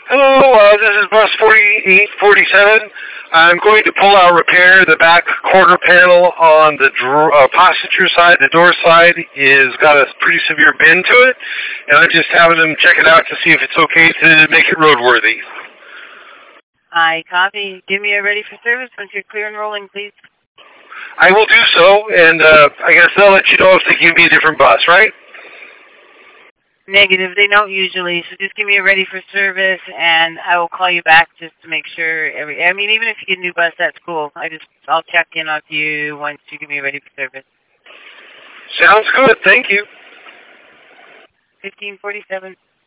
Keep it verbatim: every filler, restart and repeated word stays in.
Hello, uh, this is bus forty-eight forty-seven. I'm going to pull out repair the back quarter panel on the dr- uh, passenger side. The door side is got a pretty severe bend to it, and I'm just having them check it out to see if it's okay to make it roadworthy. I copy. Give me a ready for service once you're clear and rolling, please. I will do so, and uh, I guess they'll let you know if they give me a different bus, right? Negative. They don't usually, so just give me a ready for service, and I will call you back just to make sure. Every. I mean, even if you get a new bus, that's cool. I just, I'll check in on you once you give me a ready for service. Sounds good. Thank you. fifteen forty-seven.